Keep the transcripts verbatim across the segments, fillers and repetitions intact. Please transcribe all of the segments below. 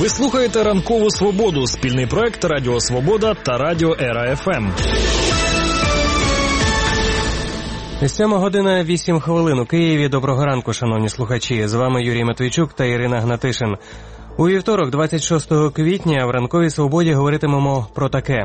Ви слухаєте «Ранкову Свободу» – спільний проект Радіо Свобода та Радіо Ера Еф Ем. Сьома година вісім хвилин у Києві. Доброго ранку, шановні слухачі. З вами Юрій Матвійчук та Ірина Гнатишин. У вівторок, двадцять шостого квітня, в «Ранковій Свободі» говоритимемо про таке.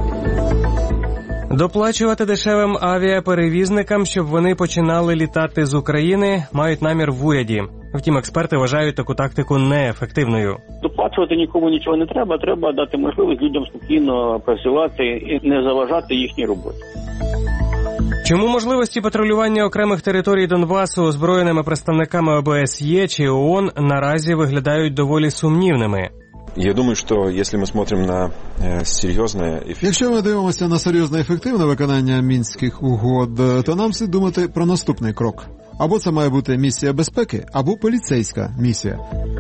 Доплачувати дешевим авіаперевізникам, щоб вони починали літати з України, мають намір в уряді. Втім, експерти вважають таку тактику неефективною. Доплачувати нікому нічого не треба, треба дати можливість людям спокійно працювати і не заважати їхній роботі. Чому можливості патрулювання окремих територій Донбасу озброєними представниками О Б С Є чи О О Н наразі виглядають доволі сумнівними? Я думаю, що якщо ми смотримо на серйозне... Якщо ми дивимося на серйозне ефективне виконання Мінських угод, то нам слід думати про наступний крок. Або це має бути місія безпеки, або поліцейська місія.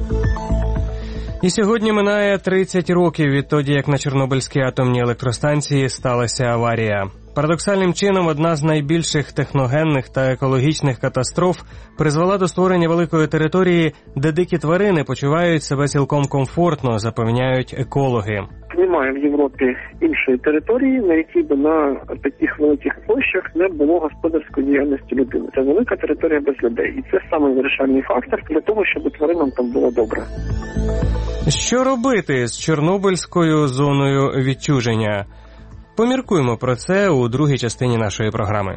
І сьогодні минає тридцять років відтоді, як на Чорнобильській атомній електростанції сталася аварія. Парадоксальним чином, одна з найбільших техногенних та екологічних катастроф призвела до створення великої території, де дикі тварини почувають себе цілком комфортно, запевняють екологи. Немає в Європі іншої території, на якій би на таких великих площах не було господарської діяльності людини. Це велика територія без людей. І це саме вирішальний фактор для того, щоб тваринам там було добре. Що робити з Чорнобильською зоною відчуження? Поміркуємо про це у другій частині нашої програми.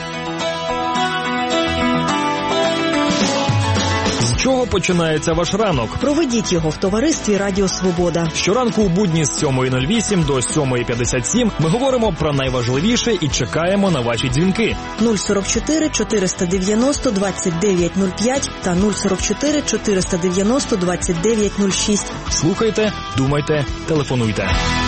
З чого починається ваш ранок? Проведіть його в товаристві Радіо Свобода. Щоранку у будні з сьомої нуль вісім до сьомої п'ятдесят сім ми говоримо про найважливіше і чекаємо на ваші дзвінки. нуль сорок чотири чотириста дев'яносто двадцять дев'ять нуль п'ять та нуль сорок чотири чотириста дев'яносто двадцять дев'ять нуль шість. Слухайте, думайте, телефонуйте.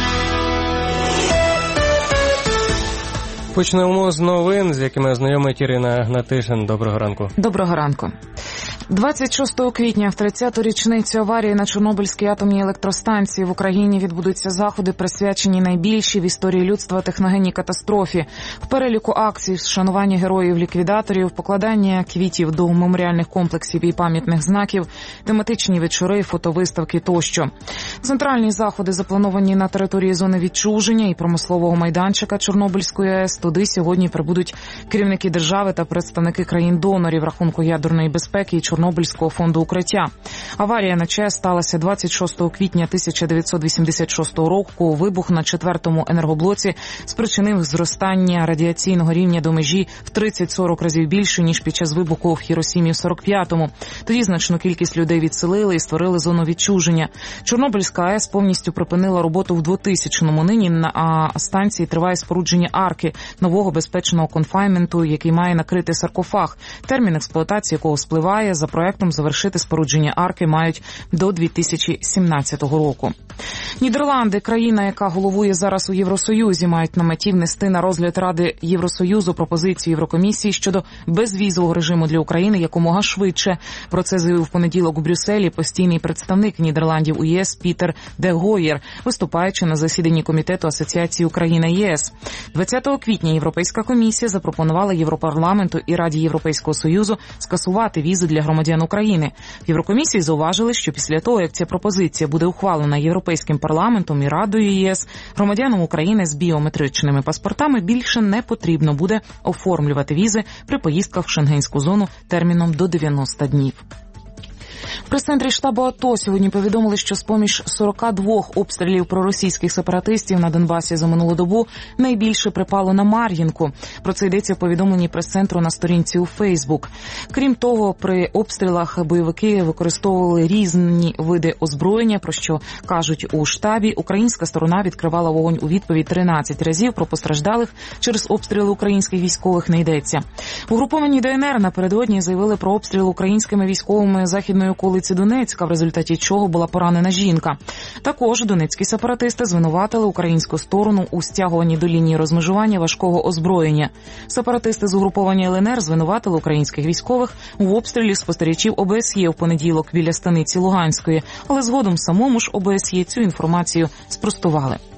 Почнемо з новин, з якими ознайомить Ірина Гнатишин. Доброго ранку. Доброго ранку. двадцять шостого квітня, в тридцяту річницю аварії на Чорнобильській атомній електростанції в Україні відбудуться заходи, присвячені найбільшій в історії людства техногенній катастрофі. В переліку акцій вшанування героїв-ліквідаторів, покладання квітів до меморіальних комплексів і пам'ятних знаків, тематичні вечори, фотовиставки тощо. Центральні заходи заплановані на території зони відчуження і промислового майданчика Чорнобильської А Е С. Туди сьогодні прибудуть керівники держави та представники країн-донорів рахунку ядерної безпеки і Чорнобильського фонду укриття. Аварія на ЧАЕС сталася двадцять шостого квітня тисяча дев'ятсот вісімдесят шостого року. Вибух на четвертому енергоблоці спричинив зростання радіаційного рівня до межі в тридцять-сорок разів більше, ніж під час вибуху в Хіросімі в сорок п'ятому. Тоді значну кількість людей відселили і створили зону відчуження. Чорнобильська А Е С повністю припинила роботу в двотисячному. Нині на станції триває спорудження арки, нового безпечного конфайнменту, який має накрити саркофаг, термін експлуатації якого спливає. За проектом завершити спорудження арки мають до дві тисячі сімнадцятого року. Нідерланди, країна, яка головує зараз у Євросоюзі, мають на меті внести на розгляд Ради Євросоюзу пропозицію Єврокомісії щодо безвізового режиму для України якомога швидше. Про це заявив в понеділок у Брюсселі постійний представник Нідерландів у Є С Пітер де Гойєр, виступаючи на засіданні Комітету Асоціації Україна-Є С. двадцятого квітня Європейська комісія запропонувала Європарламенту і Раді Європейського Союзу скасувати візи для громадян України. В Єврокомісії зауважили, що після того, як ця пропозиція буде ухвалена Європейським парламентом і Радою Є С, громадянам України з біометричними паспортами більше не потрібно буде оформлювати візи при поїздках в Шенгенську зону терміном до дев'яноста днів. В прес-центрі штабу АТО сьогодні повідомили, що з-поміж сорока двох обстрілів проросійських сепаратистів на Донбасі за минулу добу найбільше припало на Мар'їнку. Про це йдеться в повідомленні прес-центру на сторінці у Фейсбук. Крім того, при обстрілах бойовики використовували різні види озброєння, про що кажуть у штабі. Українська сторона відкривала вогонь у відповідь тринадцять разів. Про постраждалих через обстріли українських військових не йдеться. Угруповані Де Ен Ер напередодні заявили про обстріл українськими військовими західної околиці Донецька, в результаті чого була поранена жінка. Також донецькі сепаратисти звинуватили українську сторону у стягуванні до лінії розмежування важкого озброєння. Сепаратисти з угруповання Ел Ен Ер звинуватили українських військових у обстрілі спостерігачів О Б С Є в понеділок біля станиці Луганської, але згодом самому ж О Б С Є цю інформацію спростували.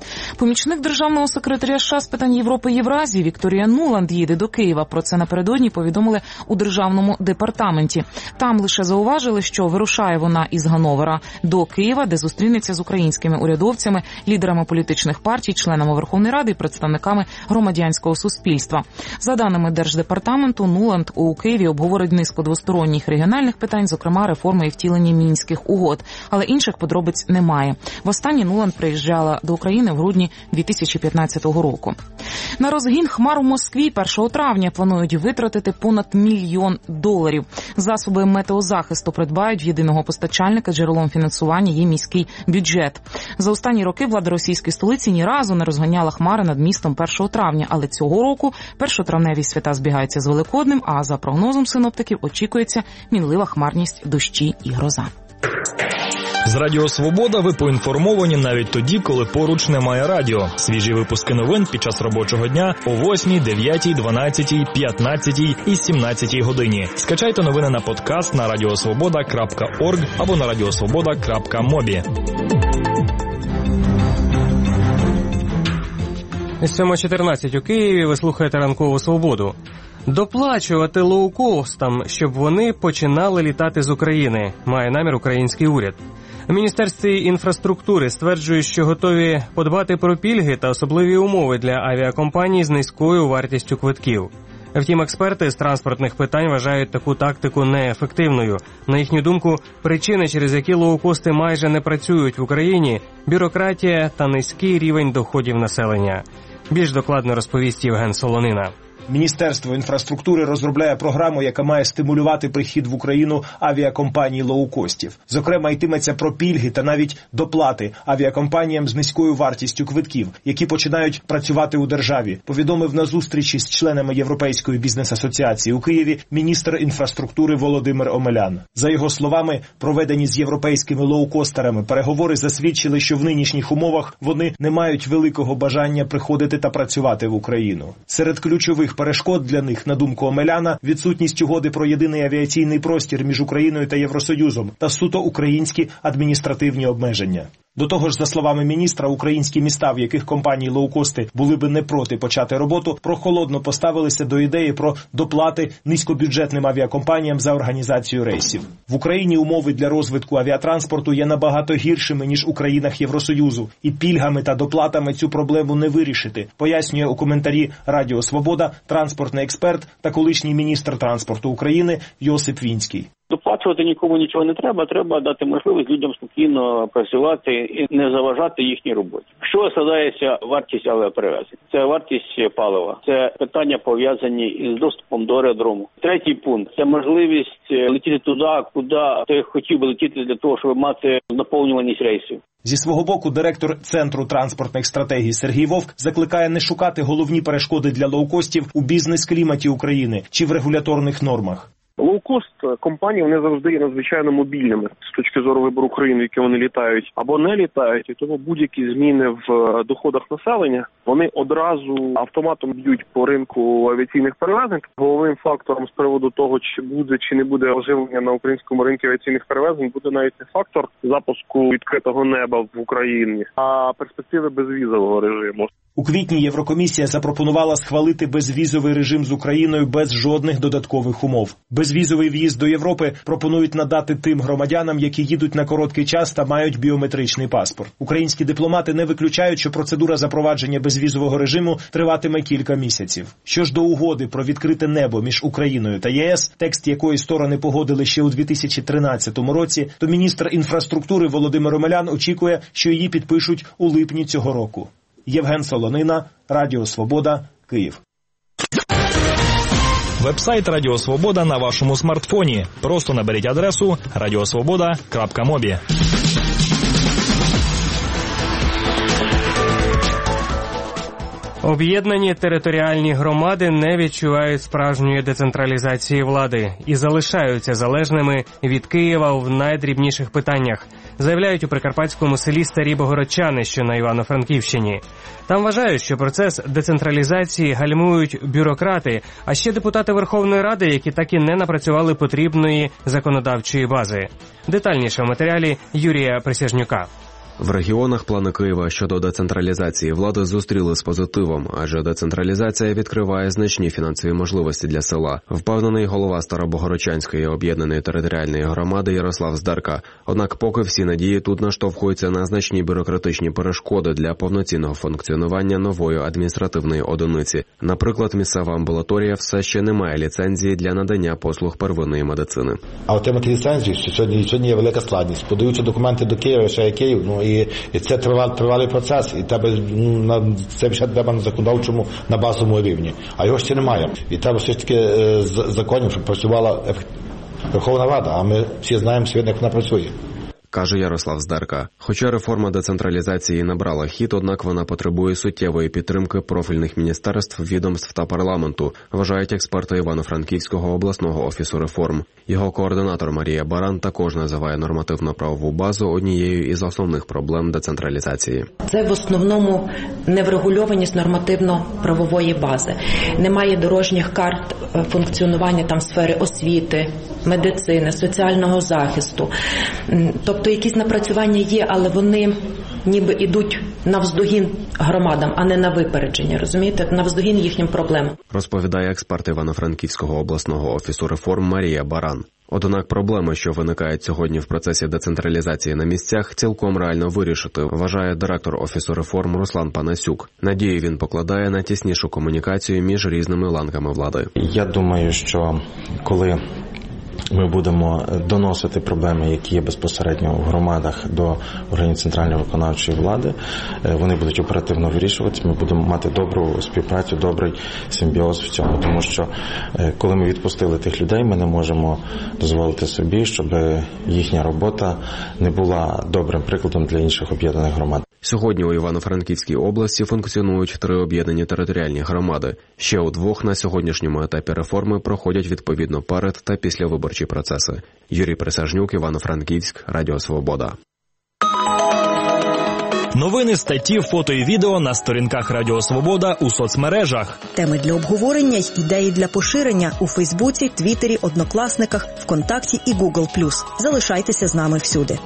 Помічник державного секретаря США з питань Європи і Євразії Вікторія Нуланд їде до Києва. Про це напередодні повідомили у Державному департаменті. Там лише зауважили, що вирушає вона із Ганновера до Києва, де зустрінеться з українськими урядовцями, лідерами політичних партій, членами Верховної Ради і представниками громадянського суспільства. За даними Держдепартаменту, Нуланд у Києві обговорить низку двосторонніх регіональних питань, зокрема реформи і втілення Мінських угод. Але інших подробиць немає. Востаннє Нуланд приїжджала до України в грудні дві тисячі п'ятнадцятого року. На розгін хмар у Москві першого травня планують витратити понад мільйон доларів. Засоби метеозахисту придбають в єдиного постачальника, джерелом фінансування є міський бюджет. За останні роки влада російської столиці ні разу не розганяла хмари над містом першого травня, але цього року першотравневі свята збігаються з Великоднем, а за прогнозом синоптиків очікується мінлива хмарність, дощі і гроза. З Радіо Свобода ви поінформовані навіть тоді, коли поруч немає радіо. Свіжі випуски новин під час робочого дня о восьмій, дев'ятій, дванадцятій, п'ятнадцятій і сімнадцятій годині. Скачайте новини на подкаст на радіосвобода крапка орг або на радіосвобода крапка мобі. сьома чотирнадцять у Києві, ви слухаєте «Ранкову свободу». Доплачувати лоукостам, щоб вони починали літати з України, має намір український уряд. У Міністерстві інфраструктури стверджують, що готові подбати про пільги та особливі умови для авіакомпаній з низькою вартістю квитків. Втім, експерти з транспортних питань вважають таку тактику неефективною. На їхню думку, причини, через які лоукости майже не працюють в Україні – бюрократія та низький рівень доходів населення. Більш докладно розповість Євген Солонина. Міністерство інфраструктури розробляє програму, яка має стимулювати прихід в Україну авіакомпаній лоукостів. Зокрема, йтиметься про пільги та навіть доплати авіакомпаніям з низькою вартістю квитків, які починають працювати у державі, повідомив на зустрічі з членами Європейської бізнес-асоціації у Києві міністр інфраструктури Володимир Омелян. За його словами, проведені з європейськими лоукостерами переговори засвідчили, що в нинішніх умовах вони не мають великого бажання приходити та працювати в Україну. Серед ключових перешкод для них, на думку Омеляна, відсутність угоди про єдиний авіаційний простір між Україною та Євросоюзом та суто українські адміністративні обмеження. До того ж, за словами міністра, українські міста, в яких компанії лоукости були би не проти почати роботу, прохолодно поставилися до ідеї про доплати низькобюджетним авіакомпаніям за організацію рейсів. В Україні умови для розвитку авіатранспорту є набагато гіршими, ніж у країнах Євросоюзу, і пільгами та доплатами цю проблему не вирішити, пояснює у коментарі Радіо Свобода транспортний експерт та колишній міністр транспорту України Йосип Вінський. Доплачувати нікому нічого не треба, треба дати можливість людям спокійно працювати і не заважати їхній роботі. Що складається вартість авіаперевезень? Це вартість палива, це питання пов'язані із доступом до аеродрому. Третій пункт – це можливість летіти туди, куди ти хотів би летіти для того, щоб мати наповнюваність рейсів. Зі свого боку, директор Центру транспортних стратегій Сергій Вовк закликає не шукати головні перешкоди для лоукостів у бізнес-кліматі України чи в регуляторних нормах. Лоукост компанії, вони завжди є надзвичайно мобільними з точки зору вибору країн, в які вони літають або не літають, і тому будь-які зміни в доходах населення, вони одразу автоматом б'ють по ринку авіаційних перевезень. Головним фактором з приводу того, чи буде чи не буде оживлення на українському ринку авіаційних перевезень, буде навіть не фактор запуску відкритого неба в Україні, а перспективи безвізового режиму. У квітні Єврокомісія запропонувала схвалити безвізовий режим з Україною без жодних додаткових умов. Безвізовий в'їзд до Європи пропонують надати тим громадянам, які їдуть на короткий час та мають біометричний паспорт. Українські дипломати не виключають, що процедура запровадження безвізового режиму триватиме кілька місяців. Що ж до угоди про відкрите небо між Україною та ЄС, текст якої сторони погодили ще у дві тисячі тринадцятому році, то міністр інфраструктури Володимир Омелян очікує, що її підпишуть у липні цього року. Євген Солонина, Радіо Свобода, Київ. Вебсайт Радіо Свобода на вашому смартфоні. Просто наберіть адресу радіосвобода крапка мобі. Об'єднані територіальні громади не відчувають справжньої децентралізації влади і залишаються залежними від Києва в найдрібніших питаннях, заявляють у прикарпатському селі Старі Богородчани, що на Івано-Франківщині. Там вважають, що процес децентралізації гальмують бюрократи, а ще депутати Верховної Ради, які так і не напрацювали потрібної законодавчої бази. Детальніше в матеріалі Юрія Присяжнюка. В регіонах плани Києва щодо децентралізації влади зустріли з позитивом, адже децентралізація відкриває значні фінансові можливості для села, впевнений голова Старобогородчанської об'єднаної територіальної громади Ярослав Здарка. Однак поки всі надії тут наштовхуються на значні бюрократичні перешкоди для повноцінного функціонування нової адміністративної одиниці. Наприклад, місцева амбулаторія все ще не має ліцензії для надання послуг первинної медицини. А отримати ліцензію сьогодні, сьогодні є велика складність. Подаються документи до Києва, ще є Київ, ну і, і це тривалий, тривалий процес, і тебе, ну, на, це ще треба на законодавчому, на базовому рівні. А його ще немає. І треба все ж таки е, з законів, щоб працювала Верховна Рада, а ми всі знаємо сьогодні, як вона працює. Каже Ярослав Здарка. Хоча реформа децентралізації набрала хід, однак вона потребує суттєвої підтримки профільних міністерств, відомств та парламенту, вважають експерти Івано-Франківського обласного офісу реформ. Його координатор Марія Баран також називає нормативно-правову базу однією із основних проблем децентралізації. Це в основному неврегульованість нормативно-правової бази. Немає дорожніх карт функціонування там сфери освіти, медицини, соціального захисту. Тобто якісь напрацювання є, але вони ніби йдуть навздогін громадам, а не на випередження, розумієте? Навздогін їхнім проблемам. Розповідає експерт Івано-Франківського обласного офісу реформ Марія Баран. Однак проблеми, що виникають сьогодні в процесі децентралізації на місцях, цілком реально вирішити, вважає директор Офісу реформ Руслан Панасюк. Надію він покладає на тіснішу комунікацію між різними ланками влади. Я думаю, що коли ми будемо доносити проблеми, які є безпосередньо в громадах, до органів центральної виконавчої влади, вони будуть оперативно вирішуватися, ми будемо мати добру співпрацю, добрий симбіоз в цьому, тому що коли ми відпустили тих людей, ми не можемо дозволити собі, щоб їхня робота не була добрим прикладом для інших об'єднаних громад. Сьогодні у Івано-Франківській області функціонують три об'єднані територіальні громади. Ще у двох на сьогоднішньому етапі реформи проходять відповідно перед та післявиборчі процеси. Юрій Присяжнюк, Івано-Франківськ, Радіо Свобода. Новини, статті, фото і відео на сторінках Радіо Свобода у соцмережах. Теми для обговорення й ідеї для поширення у Фейсбуці, Твіттері, Однокласниках, ВКонтакті і Гугл плюс. Залишайтеся з нами всюди.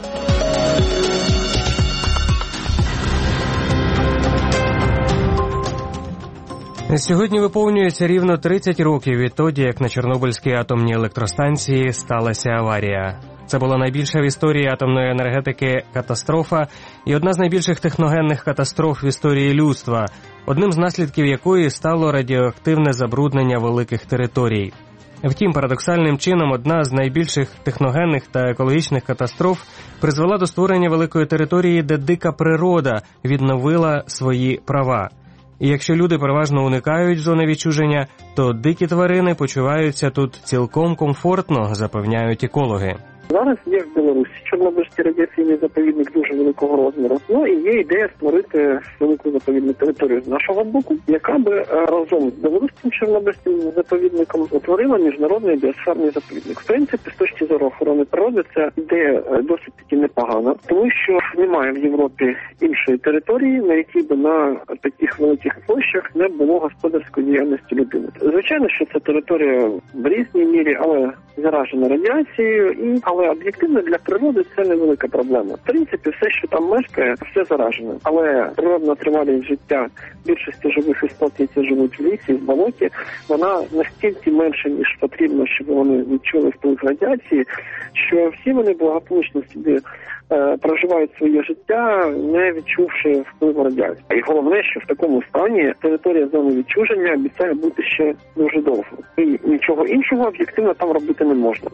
Сьогодні виповнюється рівно тридцять років відтоді, як на Чорнобильській атомній електростанції сталася аварія. Це була найбільша в історії атомної енергетики катастрофа і одна з найбільших техногенних катастроф в історії людства, одним з наслідків якої стало радіоактивне забруднення великих територій. Втім, парадоксальним чином, одна з найбільших техногенних та екологічних катастроф призвела до створення великої території, де дика природа відновила свої права. І якщо люди переважно уникають зони відчуження, то дикі тварини почуваються тут цілком комфортно, запевняють екологи. Зараз є в Білорусі Чорнобильський радіаційний заповідник дуже великого розміру. Ну і є ідея створити велику заповідну територію з нашого боку, яка би разом з білоруським Чорнобильським заповідником утворила міжнародний біосферний заповідник. В принципі, з точки зору охорони природи, це ідея досить таки непогана, тому що немає в Європі іншої території, на якій би на таких великих площах не було господарської діяльності людини. Звичайно, що це територія в різній мірі, але заражена радіацією, і але об'єктивно для природи це невелика проблема. В принципі, все, що там мешкає, все заражено. Але природна тривалість життя більшості живих істот, які живуть в лісі, в болоті, вона настільки менша, ніж потрібно, щоб вони відчули вплив радіації, що всі вони благополучно собі е, проживають своє життя, не відчувши впливу радіації. І головне, що в такому стані територія зони відчуження обіцяє бути ще дуже довго. І нічого іншого об'єктивно там робити не можна.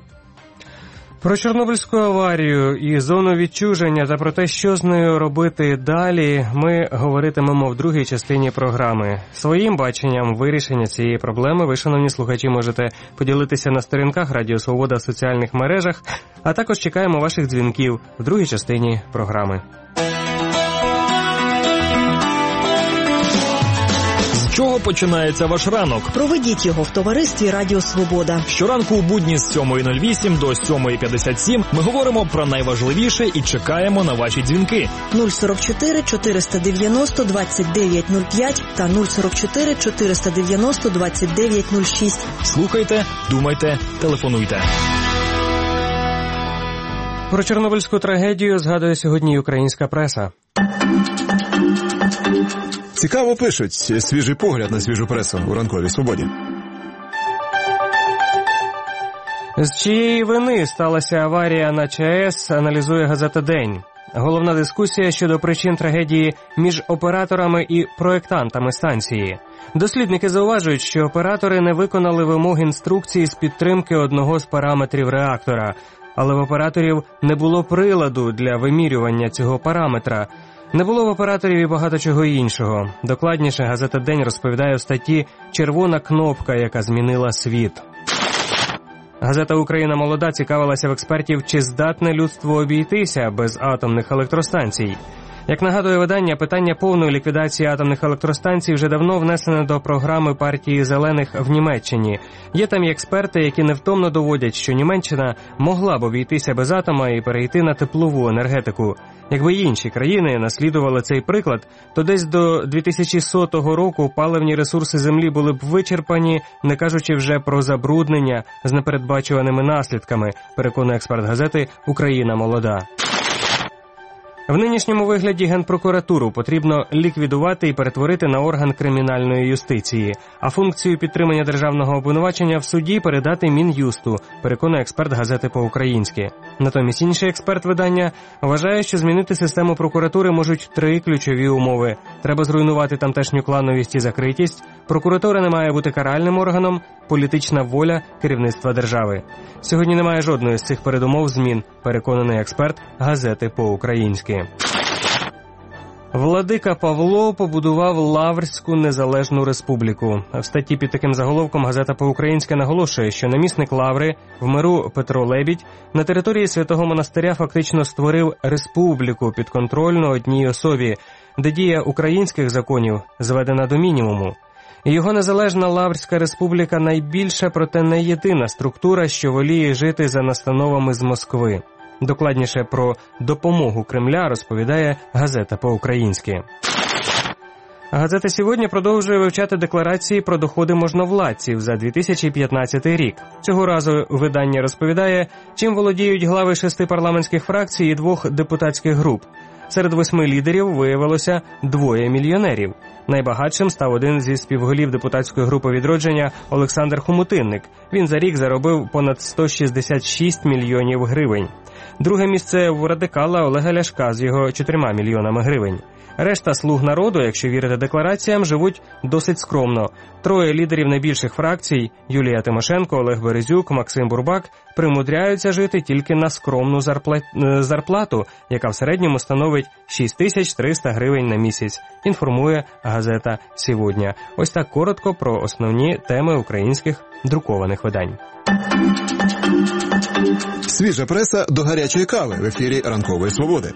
Про Чорнобильську аварію і зону відчуження та про те, що з нею робити далі, ми говоритимемо в другій частині програми. Своїм баченням вирішення цієї проблеми ви, шановні слухачі, можете поділитися на сторінках Радіо Свобода в соціальних мережах, а також чекаємо ваших дзвінків в другій частині програми. З чого починається ваш ранок? Проведіть його в товаристві Радіо Свобода. Щоранку у будні з сьомої нуль вісім до сьомої п'ятдесят сім ми говоримо про найважливіше і чекаємо на ваші дзвінки. нуль сорок чотири чотириста дев'яносто двадцять дев'ять нуль п'ять та нуль сорок чотири чотириста дев'яносто двадцять дев'ять нуль шість. Слухайте, думайте, телефонуйте. Про Чорнобильську трагедію згадує сьогодні й українська преса. Цікаво пишуть. Свіжий погляд на свіжу пресу у ранковій свободі. З чиєї вини сталася аварія на ЧАЕС, аналізує газета «День». Головна дискусія щодо причин трагедії між операторами і проєктантами станції. Дослідники зауважують, що оператори не виконали вимог інструкції з підтримки одного з параметрів реактора, але в операторів не було приладу для вимірювання цього параметра. Не було в операторів і багато чого іншого. Докладніше газета «День» розповідає в статті «Червона кнопка, яка змінила світ». Газета «Україна молода» цікавилася в експертів, чи здатне людство обійтися без атомних електростанцій. Як нагадує видання, питання повної ліквідації атомних електростанцій вже давно внесене до програми партії «Зелених» в Німеччині. Є там і експерти, які невтомно доводять, що Німеччина могла б обійтися без атома і перейти на теплову енергетику. Якби інші країни наслідували цей приклад, то десь до дві тисячі сотого року паливні ресурси землі були б вичерпані, не кажучи вже про забруднення з непередбачуваними наслідками, переконує експерт газети «Україна молода». В нинішньому вигляді Генпрокуратуру потрібно ліквідувати і перетворити на орган кримінальної юстиції, а функцію підтримання державного обвинувачення в суді передати Мін'юсту, переконує експерт газети «По-українськи». Натомість інший експерт видання вважає, що змінити систему прокуратури можуть три ключові умови. Треба зруйнувати тамтешню клановість і закритість, прокуратура не має бути каральним органом, політична воля керівництва держави. Сьогодні немає жодної з цих передумов змін, переконаний експерт газети «По-українськи». Владика Павло побудував Лаврську незалежну республіку. В статті під таким заголовком газета «По-українськи» наголошує, що намісник Лаври в миру Петро Лебідь на території Святого монастиря фактично створив республіку підконтрольну одній особі, де дія українських законів зведена до мінімуму. Його незалежна Лаврська республіка найбільша, проте не єдина структура, що воліє жити за настановами з Москви. Докладніше про допомогу Кремля розповідає газета «По-українськи». Газета «Сьогодні» продовжує вивчати декларації про доходи можновладців за дві тисячі п'ятнадцятий рік. Цього разу видання розповідає, чим володіють глави шести парламентських фракцій і двох депутатських груп. Серед восьми лідерів виявилося двоє мільйонерів. Найбагатшим став один зі співголів депутатської групи «Відродження» Олександр Хомутинник. Він за рік заробив понад сто шістдесят шість мільйонів гривень. Друге місце в радикала Олега Ляшка з його чотирма мільйонами гривень. Решта «Слуг народу», якщо вірити деклараціям, живуть досить скромно. Троє лідерів найбільших фракцій – Юлія Тимошенко, Олег Березюк, Максим Бурбак – примудряються жити тільки на скромну зарплату, яка в середньому становить шість тисяч триста гривень на місяць, інформує газета «Сьогодні». Ось так коротко про основні теми українських друкованих видань. Свіжа преса до гарячої кави в ефірі «Ранкової свободи».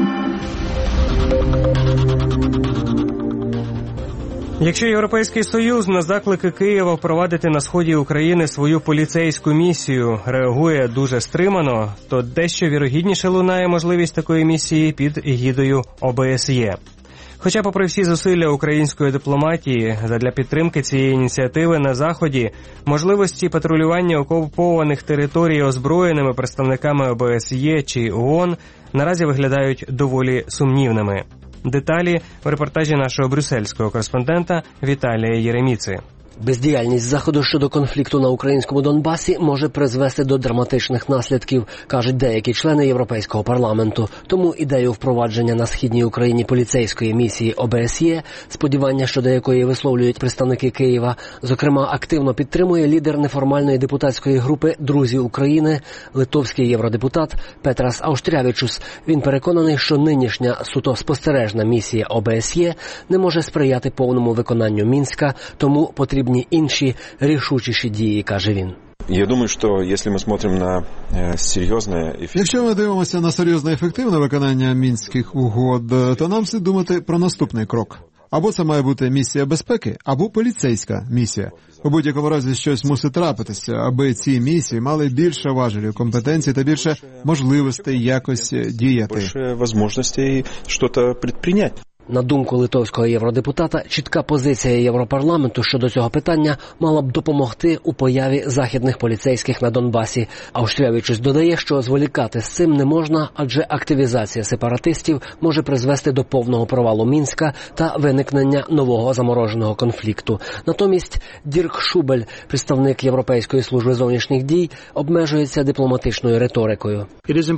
Якщо Європейський Союз на заклики Києва впровадити на сході України свою поліцейську місію реагує дуже стримано, то дещо вірогідніше лунає можливість такої місії під егідою О Б С Є. Хоча, попри всі зусилля української дипломатії задля підтримки цієї ініціативи на Заході, можливості патрулювання окупованих територій озброєними представниками О Б С Є чи О О Н наразі виглядають доволі сумнівними. Деталі в репортажі нашого брюссельського кореспондента Віталія Єреміци. Бездіяльність Заходу щодо конфлікту на українському Донбасі може призвести до драматичних наслідків, кажуть деякі члени Європейського парламенту. Тому ідею впровадження на східній Україні поліцейської місії О Б С Є, сподівання щодо якої висловлюють представники Києва, зокрема активно підтримує лідер неформальної депутатської групи «Друзі України», литовський євродепутат Петрас Ауштрявічус. Він переконаний, що нинішня суто спостережна місія О Б С Є не може сприяти повному виконанню Мінська, тому потрібно інші рішучіші дії, каже він. Я думаю, що якщо ми смотрим на серйозне... Якщо ми дивимося на серйозне ефективне виконання мінських угод, то нам слід думати про наступний крок. Або це має бути місія безпеки, або поліцейська місія. У будь-якому разі щось мусить трапитися, аби ці місії мали більше важелів, компетенцій та більше можливостей якось діяти. Більше можливостей щось предприйняти. На думку литовського євродепутата, чітка позиція Європарламенту щодо цього питання мала б допомогти у появі західних поліцейських на Донбасі. А Уштрявічус додає, що зволікати з цим не можна, адже активізація сепаратистів може призвести до повного провалу Мінська та виникнення нового замороженого конфлікту. Натомість Дірк Шубель, представник Європейської служби зовнішніх дій, обмежується дипломатичною риторикою.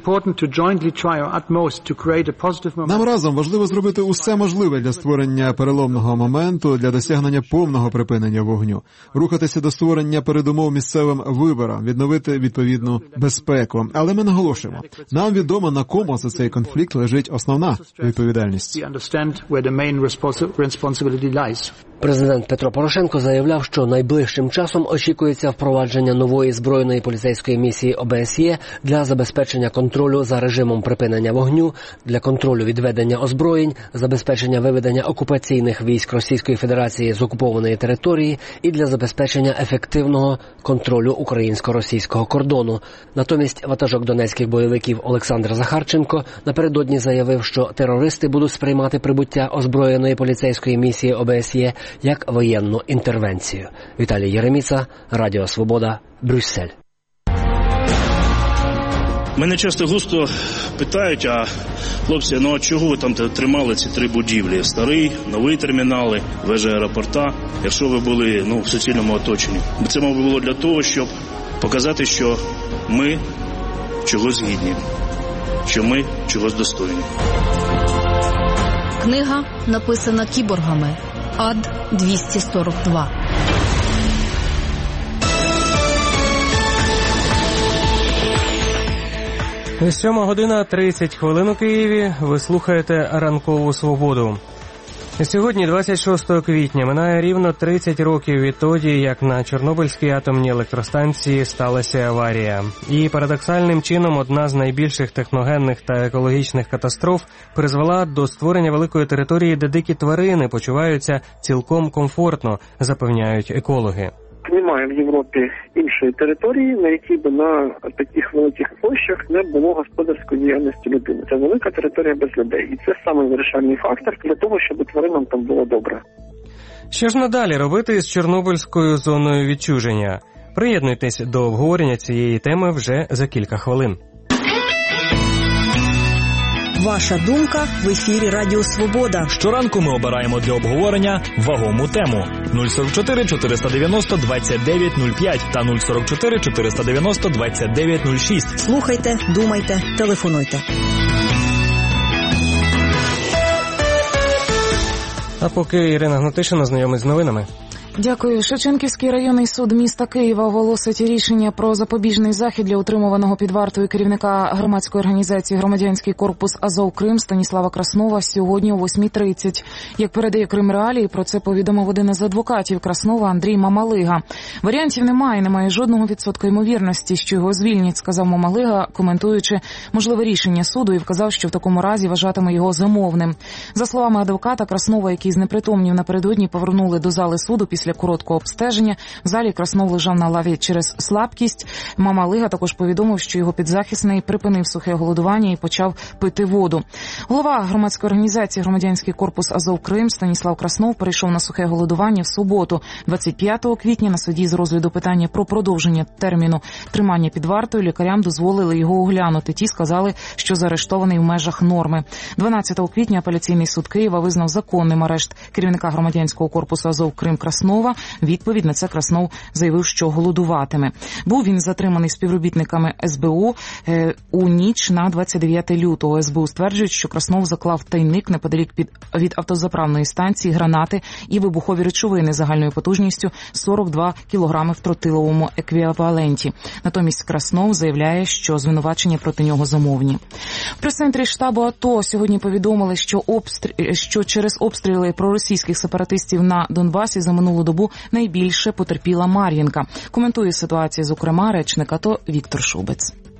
Нам разом важливо зробити усе можливе для створення переломного моменту, для досягнення повного припинення вогню, рухатися до створення передумов місцевим виборам, відновити відповідну безпеку. Але ми наголошуємо, нам відомо, на кому за цей конфлікт лежить основна відповідальність. Президент Петро Порошенко заявляв, що найближчим часом очікується впровадження нової збройної поліцейської місії О Б С Є для забезпечення контролю за режимом припинення вогню, для контролю відведення озброєнь, забезпечення виведення окупаційних військ Російської Федерації з окупованої території і для забезпечення ефективного контролю українсько-російського кордону. Натомість ватажок донецьких бойовиків Олександр Захарченко напередодні заявив, що терористи будуть сприймати прибуття озброєної поліцейської місії О Б С Є як воєнну інтервенцію. Віталій Єреміца, Радіо Свобода, Брюссель. Мене часто густо питають, а хлопці, ну а чого ви там тримали ці три будівлі? Старий, новий термінали, вежа аеропорта, якщо ви були ну, в суцільному оточенні. Це, мабуть, було для того, щоб показати, що ми чогось гідні, що ми чогось достойні. Книга написана кіборгами. Ад двісті сорок два. Сьома година тридцять хвилин у Києві. Ви слухаєте «Ранкову свободу». Сьогодні, двадцять шостого квітня, минає рівно тридцять років відтоді, як на Чорнобильській атомній електростанції сталася аварія. І парадоксальним чином одна з найбільших техногенних та екологічних катастроф призвела до створення великої території, де дикі тварини почуваються цілком комфортно, запевняють екологи. Немає в Європі іншої території, на якій би на таких великих площах не було господарської діяльності людини. Це велика територія без людей. І це саме вирішальний фактор для того, щоб тваринам там було добре. Що ж надалі робити з Чорнобильською зоною відчуження? Приєднуйтесь до обговорення цієї теми вже за кілька хвилин. Ваша думка в ефірі Радіо Свобода. Щоранку ми обираємо для обговорення вагому тему. нуль сорок чотири чотириста дев'яносто двадцять дев'ять нуль п'ять та нуль сорок чотири чотириста дев'яносто двадцять дев'ять нуль шість. Слухайте, думайте, телефонуйте. А поки Ірина Гнатишина знайомить з новинами. Дякую. Шевченківський районний суд міста Києва оголосить рішення про запобіжний захід для утримуваного під вартою керівника громадської організації «Громадянський корпус Азов Крим» Станіслава Краснова сьогодні о восьмій тридцять. Як передає Крим Реалії, про це повідомив один із адвокатів Краснова Андрій Мамалига. Варіантів немає, немає жодного відсотка ймовірності, що його звільнять, сказав Мамалига, коментуючи можливе рішення суду, і вказав, що в такому разі вважатиме його замовним. За словами адвоката, Краснова, який знепритомнів напередодні, повернули до зали суду після Після короткого обстеження в залі Краснов лежав на лаві через слабкість. Мамалига також повідомив, що його підзахисний припинив сухе голодування і почав пити воду. Голова громадської організації «Громадянський корпус Азов Крим» Станіслав Краснов перейшов на сухе голодування в суботу, двадцять п'ятого квітня, на суді з розгляду питання про продовження терміну тримання під вартою. Лікарям дозволили його оглянути. Ті сказали, що заарештований в межах норми. дванадцятого квітня апеляційний суд Києва визнав законним арешт керівника громадянського корпусу Азов Крим Краснова. Відповідь на це Краснов заявив, що голодуватиме. Був він затриманий співробітниками ес бе у е, у ніч на двадцять дев'яте лютого. ес бе у стверджують, що Краснов заклав тайник неподалік під, від автозаправної станції, гранати і вибухові речовини загальною потужністю сорок два кілограми в тротиловому еквіваленті. Натомість Краснов заявляє, що звинувачення проти нього замовні. В прес-центрі штабу АТО сьогодні повідомили, що, обстрі... що через обстріли проросійських сепаратистів на Донбасі за минулу добу найбільше потерпіла Мар'їнка. Коментує ситуацію, зокрема, речник АТО Віктор Шубець.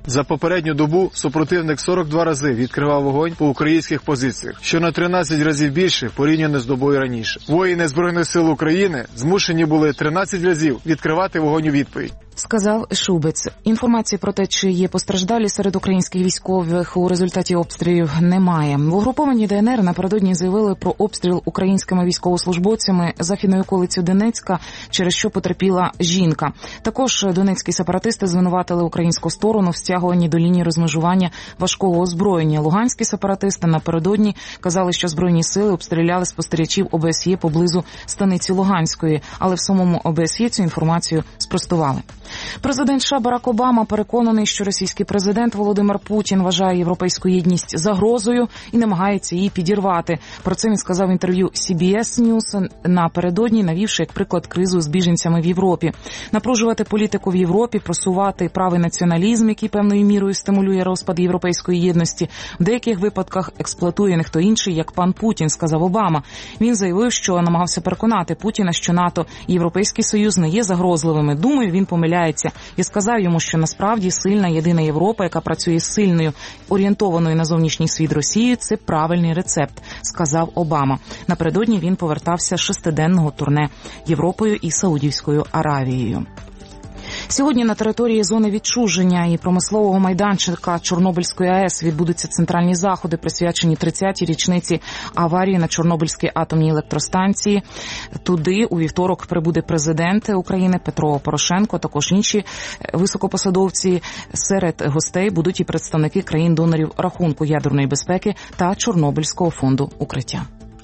За попередню добу супротивник сорок два рази відкривав вогонь по українських позиціях, що на тринадцять разів більше порівняно з добою раніше. Воїни Збройних сил України змушені були тринадцять разів відкривати вогонь у відповідь. Сказав Шубець. Інформації про те, чи є постраждалі серед українських військових у результаті обстрілів, немає. В угрупованні ДНР напередодні заявили про обстріл українськими військовослужбовцями західної околиці Донецька, через що потерпіла жінка. Також донецькі сепаратисти звинуватили українську сторону в стягуванні до лінії розмежування важкого озброєння. Луганські сепаратисти напередодні казали, що Збройні сили обстріляли спостерігачів ОБСЄ поблизу станиці Луганської, але в самому ОБСЄ цю інформацію спростували. Президент США Барак Обама переконаний, що російський президент Володимир Путін вважає європейську єдність загрозою і намагається її підірвати. Про це він сказав в інтерв'ю Сі Бі Ес News напередодні, навівши як приклад кризу з біженцями в Європі. Напружувати політику в Європі, просувати правий націоналізм, який певною мірою стимулює розпад європейської єдності, в деяких випадках експлуатує не хто інший, як пан Путін, сказав Обама. Він заявив, що намагався переконати Путіна, що НАТО і Європейський Союз не є загрозливими. Думаю, він помиляється. І сказав йому, що насправді сильна єдина Європа, яка працює з сильною, орієнтованою на зовнішній світ Росією, це правильний рецепт, сказав Обама. Напередодні він повертався з шестиденного турне Європою і Саудівською Аравією. Сьогодні на території зони відчуження і промислового майданчика Чорнобильської АЕС відбудуться центральні заходи, присвячені тридцятій річниці аварії на Чорнобильській атомній електростанції. Туди у вівторок прибуде президент України Петро Порошенко, також інші високопосадовці. Серед гостей будуть і представники країн-донорів рахунку ядерної безпеки та Чорнобильського фонду укриття.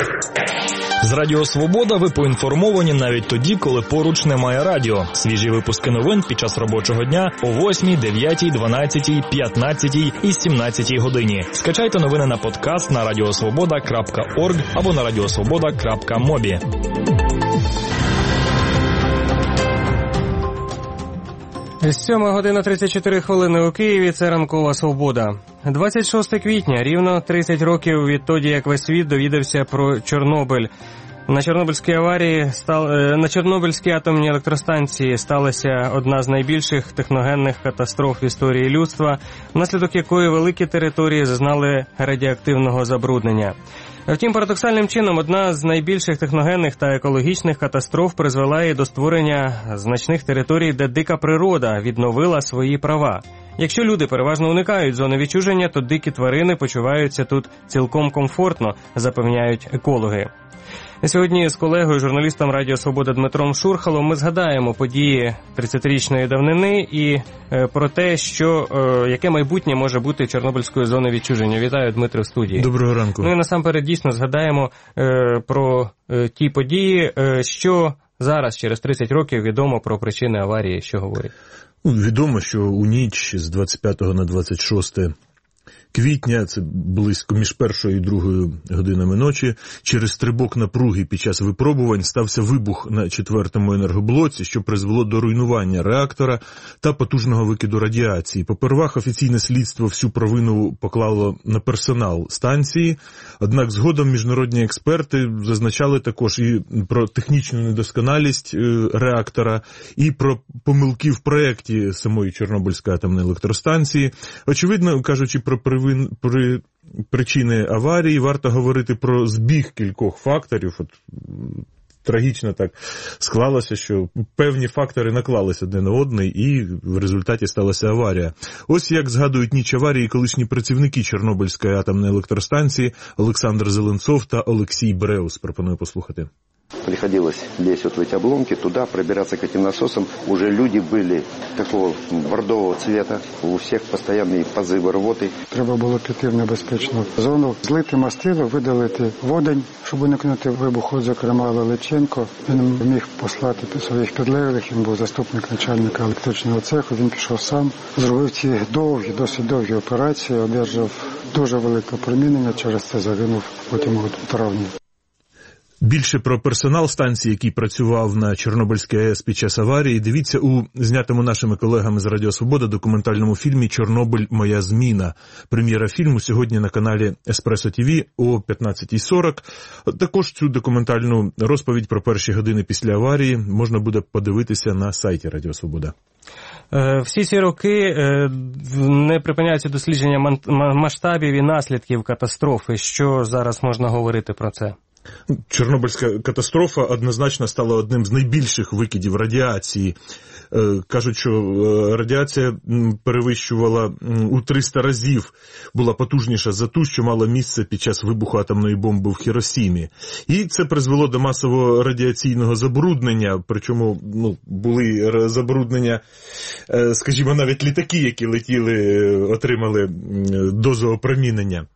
З Радіо Свобода ви поінформовані навіть тоді, коли поруч немає радіо. Свіжі випуски новин під час робочого дня о восьмій, дев'ятій, дванадцятій, п'ятнадцятій і сімнадцятій годині. Скачайте новини на подкаст на радіосвобода крапка орг або на радіосвобода крапка мобі. сьома година тридцять чотири хвилини у Києві. Це ранкова Свобода. двадцять шостого квітня, рівно тридцять років відтоді, як весь світ довідався про Чорнобиль. На Чорнобильській аварії стал... на Чорнобильській атомній електростанції сталася одна з найбільших техногенних катастроф в історії людства, внаслідок якої великі території зазнали радіоактивного забруднення. Втім, парадоксальним чином, одна з найбільших техногенних та екологічних катастроф призвела і до створення значних територій, де дика природа відновила свої права. Якщо люди переважно уникають зони відчуження, то дикі тварини почуваються тут цілком комфортно, запевняють екологи. Сьогодні з колегою, журналістом Радіо Свобода Дмитром Шурхалом, ми згадаємо події тридцятирічної давнини і е, про те, що е, яке майбутнє може бути Чорнобильської зони відчуження. Вітаю, Дмитро, в студії. Доброго ранку. Ну і насамперед дійсно згадаємо е, про е, ті події, е, що зараз, через тридцять років, відомо про причини аварії, що говорять. Відомо, що у ніч з двадцять п'ятого на двадцять шосте квітня, це близько між першою і другою годинами ночі, через стрибок напруги під час випробувань стався вибух на четвертому енергоблоці, що призвело до руйнування реактора та потужного викиду радіації. Попервах офіційне слідство всю провину поклало на персонал станції, однак згодом міжнародні експерти зазначали також і про технічну недосконалість реактора, і про помилки в проєкті самої Чорнобильської атомної електростанції. Очевидно, кажучи про При причини аварії, варто говорити про збіг кількох факторів. От, трагічно так склалося, що певні фактори наклалися один на одний, і в результаті сталася аварія. Ось як згадують ніч аварії колишні працівники Чорнобильської атомної електростанції Олександр Зеленцов та Олексій Бреус. Пропоную послухати. Приходилось лезть вот в эти обломки, туда пробираться к этим насосам. Уже люди были такого бордового цвета, у всех постоянные позывы рвоти. Треба було піти в небезпечну зону, злити мастило, видалити водень, щоб уникнути вибуху, зокрема Величенко. Він міг послати своїх підлеглих, він був заступник начальника електричного цеху, він пішов сам, зробив ці довгі, досить довгі операції, одержав дуже велике промінення, через це загинув потім у травні. Більше про персонал станції, який працював на Чорнобильській АЕС під час аварії, дивіться у знятому нашими колегами з Радіо Свобода документальному фільмі «Чорнобиль. Моя зміна». Прем'єра фільму сьогодні на каналі Еспресо ТВ о п'ятнадцятій сорок. Також цю документальну розповідь про перші години після аварії можна буде подивитися на сайті Радіо Свобода. Всі ці роки не припиняються дослідження масштабів і наслідків катастрофи. Що зараз можна говорити про це? Чорнобильська катастрофа однозначно стала одним з найбільших викидів радіації. Кажуть, що радіація перевищувала у триста разів, була потужніша за ту, що мала місце під час вибуху атомної бомби в Хіросімі. І це призвело до масового радіаційного забруднення, причому ну, були забруднення, скажімо, навіть літаки, які летіли, отримали дозу опромінення.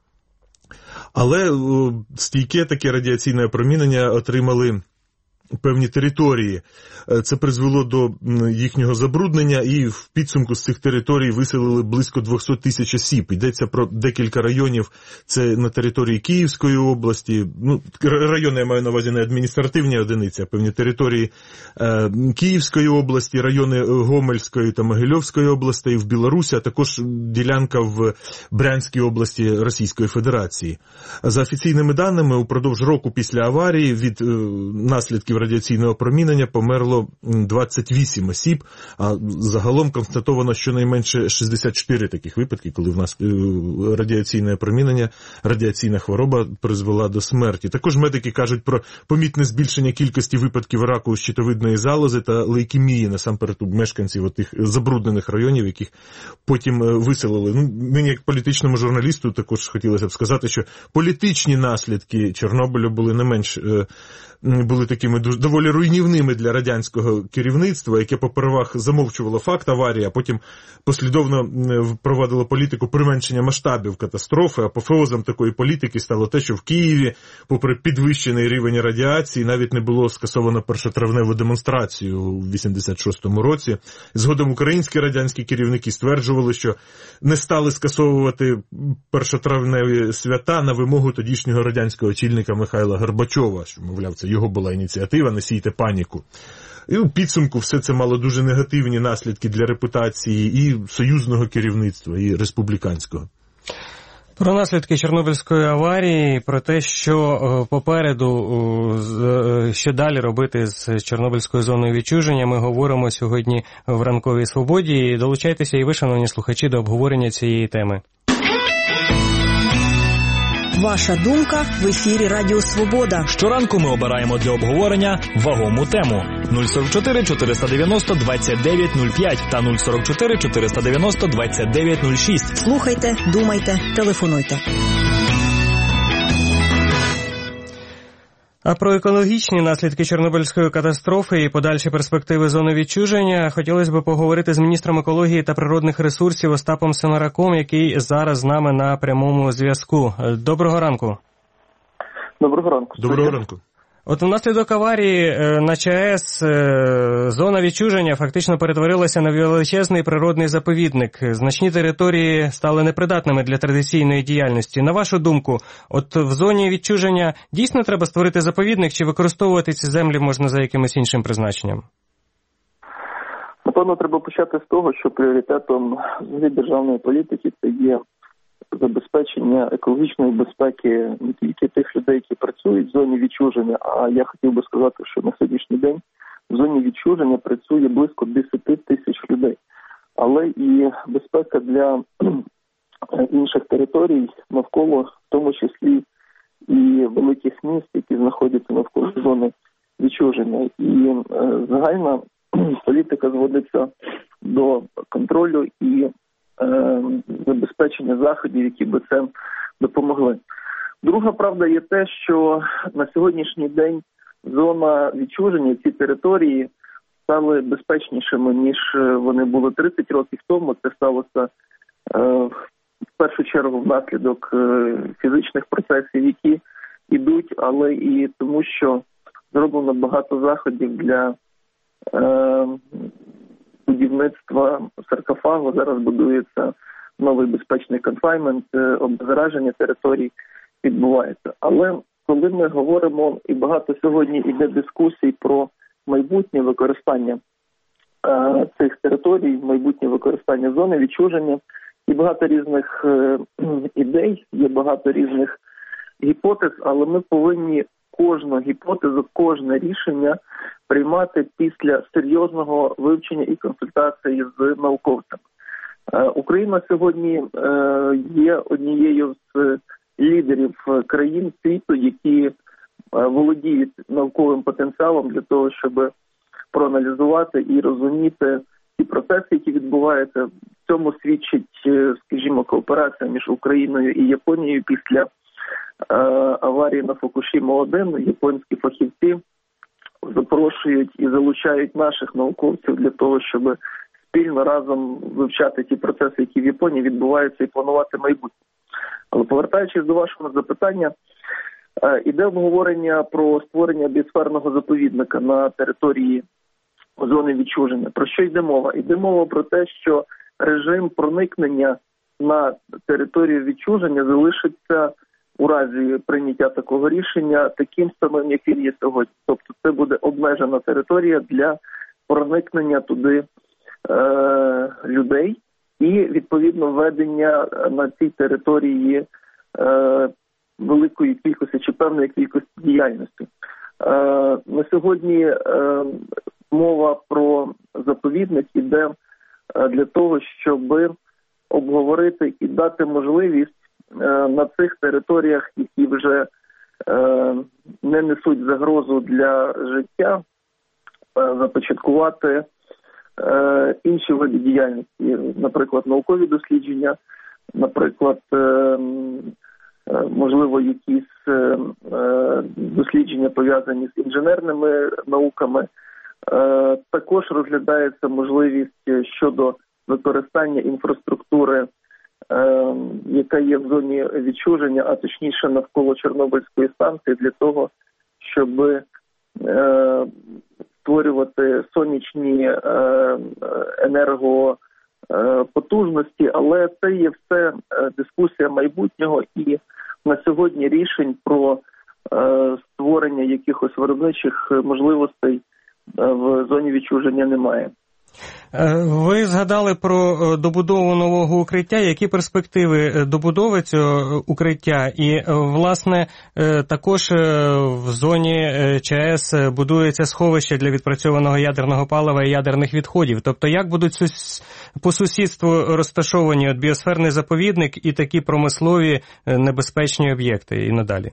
Але стійке таке радіаційне опромінення отримали певні території. Це призвело до їхнього забруднення, і в підсумку з цих територій виселили близько двісті тисяч осіб. Йдеться про декілька районів. Це на території Київської області. Ну, райони я маю на увазі не адміністративні одиниці, а певні території е, Київської області, райони Гомельської та Могильовської областей в Білорусі, а також ділянка в Брянській області Російської Федерації. За офіційними даними, упродовж року після аварії від е, наслідків радіаційного опромінення померло двадцять вісім осіб, а загалом констатовано щонайменше шістдесят чотири таких випадки, коли в нас радіаційне опромінення, радіаційна хвороба призвела до смерті. Також медики кажуть про помітне збільшення кількості випадків раку щитовидної залози та лейкемії, насамперед у мешканців тих забруднених районів, яких потім виселили. Ну, мені як політичному журналісту також хотілося б сказати, що політичні наслідки Чорнобилю були не менш були такими доволі руйнівними для радянського керівництва, яке попервах замовчувало факт аварії, а потім послідовно провадило політику применшення масштабів катастрофи. Апофеозом такої політики стало те, що в Києві, попри підвищений рівень радіації, навіть не було скасовано першотравневу демонстрацію у вісімдесят шостому році. Згодом українські радянські керівники стверджували, що не стали скасовувати першотравневі свята на вимогу тодішнього радянського очільника Михайла Горбачова, що, мовляв, це його була ініціатива, не сійте паніку. І у підсумку все це мало дуже негативні наслідки для репутації і союзного керівництва, і республіканського. Про наслідки Чорнобильської аварії, про те, що попереду, що далі робити з Чорнобильською зоною відчуження, ми говоримо сьогодні в Ранковій Свободі. Долучайтеся і ви, шановні слухачі, до обговорення цієї теми. Ваша думка в ефірі Радіо Свобода. Щоранку ми обираємо для обговорення вагому тему. нуль сорок чотири чотириста дев'яносто двадцять дев'ять нуль п'ять та нуль сорок чотири чотириста дев'яносто двадцять дев'ять нуль шість. Слухайте, думайте, телефонуйте. А про екологічні наслідки Чорнобильської катастрофи і подальші перспективи зони відчуження хотілося б поговорити з міністром екології та природних ресурсів Остапом Семераком, який зараз з нами на прямому зв'язку. Доброго ранку. Доброго ранку. Доброго ранку. От внаслідок аварії на ЧАЕС зона відчуження фактично перетворилася на величезний природний заповідник. Значні території стали непридатними для традиційної діяльності. На вашу думку, от в зоні відчуження дійсно треба створити заповідник, чи використовувати ці землі можна за якимось іншим призначенням? Напевно, треба почати з того, що пріоритетом державної політики це є забезпечення екологічної безпеки не тільки тих людей, які працюють в зоні відчуження, а я хотів би сказати, що на сьогоднішній день в зоні відчуження працює близько десять тисяч людей. Але і безпека для інших територій навколо, в тому числі і великих міст, які знаходяться навколо зони відчуження. І е, загальна політика зводиться до контролю і забезпечення заходів, які би це допомогли. Друга правда є те, що на сьогоднішній день зона відчуження, ці території стали безпечнішими, ніж вони були тридцять років тому. Це сталося е, в першу чергу внаслідок е, фізичних процесів, які йдуть, але і тому, що зроблено багато заходів для е, будівництва саркофагу. Зараз будується новий безпечний конфайнмент, обеззараження територій відбувається. Але коли ми говоримо, і багато сьогодні йде дискусій про майбутнє використання е, цих територій, майбутнє використання зони відчуження, і багато різних е, ідей, є багато різних гіпотез, але ми повинні кожну гіпотезу, кожне рішення приймати після серйозного вивчення і консультації з науковцями. Україна сьогодні є однією з лідерів країн світу, які володіють науковим потенціалом для того, щоб проаналізувати і розуміти ті процеси, які відбуваються. В цьому свідчить, скажімо, кооперація між Україною і Японією після аварії на Фукушіма один. Японські фахівці запрошують і залучають наших науковців для того, щоб спільно разом вивчати ті процеси, які в Японії відбуваються, і планувати майбутнє. Але повертаючись до вашого запитання, іде обговорення про створення біосферного заповідника на території зони відчуження. Про що йде мова? Йде мова про те, що режим проникнення на територію відчуження залишиться у разі прийняття такого рішення таким самим, як він є сьогодні. Тобто це буде обмежена територія для проникнення туди е, людей і, відповідно, введення на цій території е, великої кількості чи певної кількості діяльності. Е, на сьогодні е, мова про заповідник іде е, для того, щоб обговорити і дати можливість е, на цих територіях, які вже е, не несуть загрозу для життя, е, започаткувати е, інші види діяльності, наприклад, наукові дослідження, наприклад, е, можливо, якісь е, дослідження пов'язані з інженерними науками. Е, також розглядається можливість щодо використання інфраструктури, е, яка є в зоні відчуження, а точніше навколо Чорнобильської станції, для того, щоб е, створювати сонячні е, енергопотужності, але це є все дискусія майбутнього, і на сьогодні рішень про е, створення якихось виробничих можливостей в зоні відчуження немає. Ви згадали про добудову нового укриття. Які перспективи добудови цього укриття? І, власне, також в зоні ЧАЕС будується сховище для відпрацьованого ядерного палива і ядерних відходів. Тобто, як будуть по сусідству розташовані от біосферний заповідник і такі промислові небезпечні об'єкти і надалі?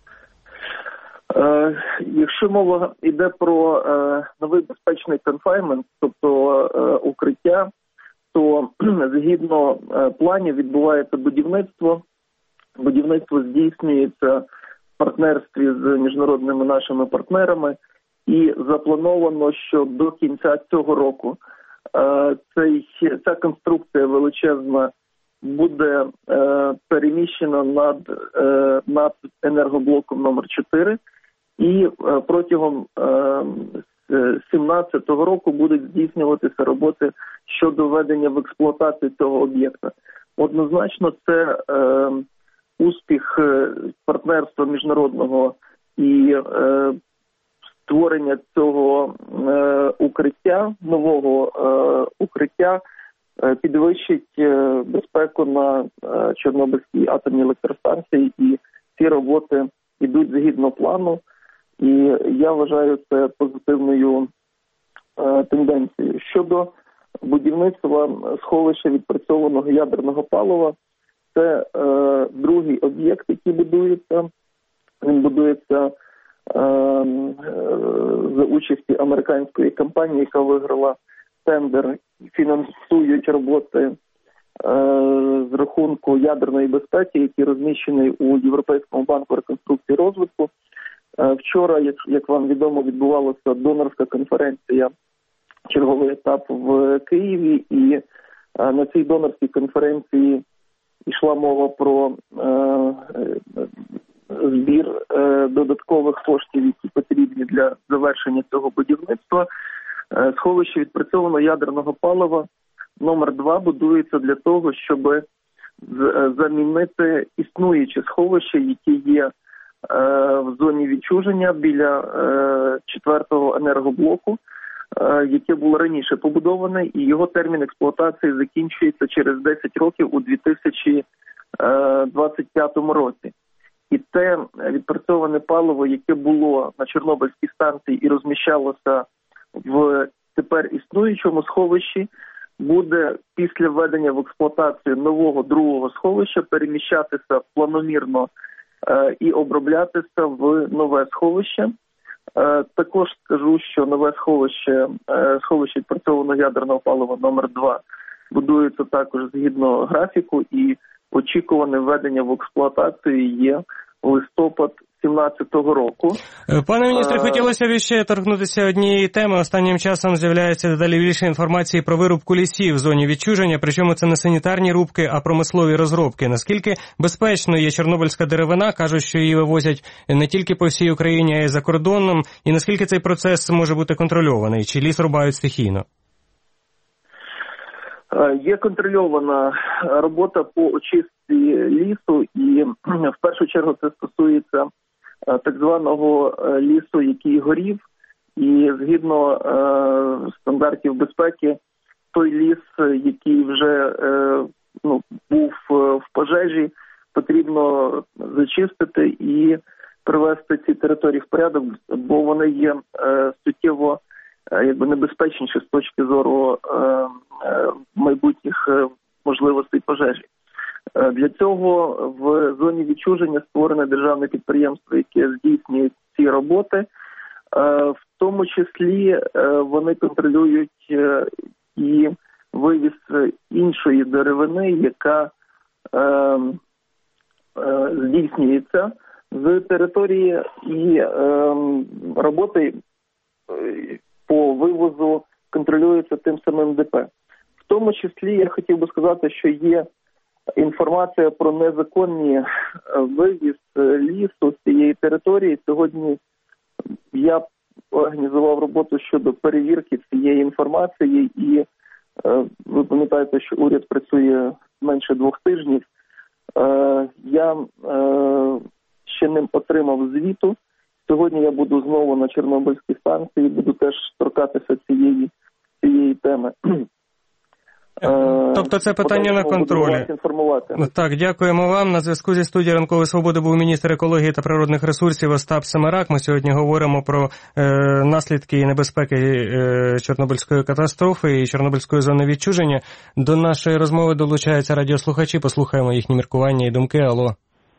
Е, якщо мова йде про е, новий безпечний конфайнмент, тобто е, укриття, то згідно е, планів відбувається будівництво. Будівництво здійснюється в партнерстві з міжнародними нашими партнерами, і заплановано, що до кінця цього року е, цей, ця конструкція величезна буде е, переміщена над, е, над енергоблоком номер чотири. І е, протягом сімнадцятого року будуть здійснюватися роботи щодо введення в експлуатацію цього об'єкта. Однозначно, це е, успіх партнерства міжнародного і е, створення цього е, укриття, нового е, укриття, е, підвищить е, безпеку на е, Чорнобильській атомній електростанції, і ці роботи йдуть згідно плану. І я вважаю це позитивною е, тенденцією. Щодо будівництва сховища відпрацьованого ядерного палива, це е, другий об'єкт, який будується. Він будується е, е, за участі американської компанії, яка виграла тендер, фінансують роботи е, з рахунку ядерної безпеки, який розміщений у Європейському банку реконструкції і розвитку. Вчора, як, як вам відомо, відбувалася донорська конференція, черговий етап в Києві, і а, на цій донорській конференції йшла мова про е, збір е, додаткових коштів, які потрібні для завершення цього будівництва. Е, сховище відпрацьованого ядерного палива номер два будується для того, щоб з, замінити існуюче сховище, яке є в зоні відчуження біля е, четвертого енергоблоку, е, яке було раніше побудоване, і його термін експлуатації закінчується через десять років у дві тисячі двадцять п'ятому році. І те відпрацьоване паливо, яке було на Чорнобильській станції і розміщалося в тепер існуючому сховищі, буде після введення в експлуатацію нового другого сховища переміщатися планомірно е, і оброблятися в нове сховище. Е, також скажу, що нове сховище, е, сховище відпрацьованого ядерного палива номер два будується також згідно графіку, і очікуване введення в експлуатацію є листопад сімнадцятого року. Пане міністре, а... хотілося б ще торкнутися однієї теми. Останнім часом з'являється дедалі більше інформації про вирубку лісів в зоні відчуження, причому це не санітарні рубки, а промислові розробки. Наскільки безпечно є чорнобильська деревина? Кажуть, що її вивозять не тільки по всій Україні, а й за кордоном. І наскільки цей процес може бути контрольований? Чи ліс рубають стихійно? Є контрольована робота по очистці лісу, і в першу чергу це стосується так званого лісу, який горів, і згідно е, стандартів безпеки, той ліс, який вже е, ну, був в пожежі, потрібно зачистити і привести ці території в порядок, бо вони є е, суттєво е, якби небезпечніші з точки зору е, е, майбутніх е, можливостей пожежі. Для цього в зоні відчуження створене державне підприємство, яке здійснює ці роботи. В тому числі вони контролюють і вивіз іншої деревини, яка здійснюється з території, і роботи по вивозу контролюються тим самим ДП. В тому числі я хотів би сказати, що є інформація про незаконні вивіз лісу з цієї території. Сьогодні я організував роботу щодо перевірки цієї інформації, і ви пам'ятаєте, що уряд працює менше двох тижнів. Я ще не отримав звіту. Сьогодні я буду знову на Чорнобильській станції, буду теж торкатися цієї, цієї теми. Тобто це питання на контролі. Так, дякуємо вам. На зв'язку зі студією «Ранкової свободи» був міністр екології та природних ресурсів Остап Семерак. Ми сьогодні говоримо про е, наслідки і небезпеки е, Чорнобильської катастрофи і Чорнобильської зони відчуження. До нашої розмови долучаються радіослухачі. Послухаємо їхні міркування і думки. Алло.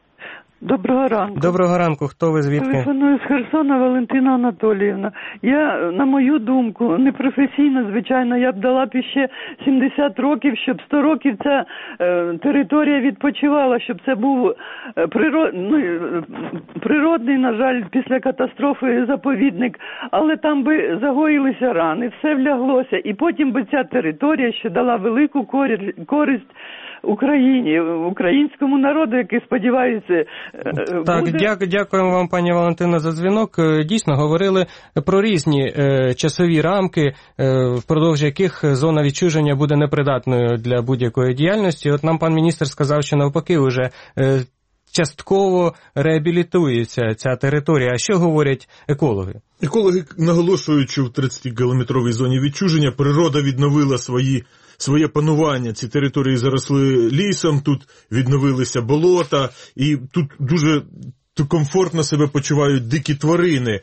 Доброго ранку. Доброго ранку. Хто ви, звідки? Телефоную з Херсона, Валентина Анатоліївна. Я, на мою думку, непрофесійно, звичайно, я б дала б ще сімдесят років, щоб сто років ця е, територія відпочивала, щоб це був е, природ, ну, е, природний, на жаль, після катастрофи заповідник, але там би загоїлися рани, все вляглося, і потім би ця територія ще дала велику користь Україні, українському народу, який, сподіваюся, так, буде... дя- дякуємо вам, пані Валентина, за дзвінок. Дійсно, говорили про різні е, часові рамки, е, впродовж яких зона відчуження буде непридатною для будь-якої діяльності. От нам пан міністр сказав, що навпаки вже е, частково реабілітується ця територія. А що говорять екологи? Екологи наголошують, що в тридцятикілометровій зоні відчуження природа відновила свої своє панування. Ці території заросли лісом, тут відновилися болота, і тут дуже комфортно себе почувають дикі тварини.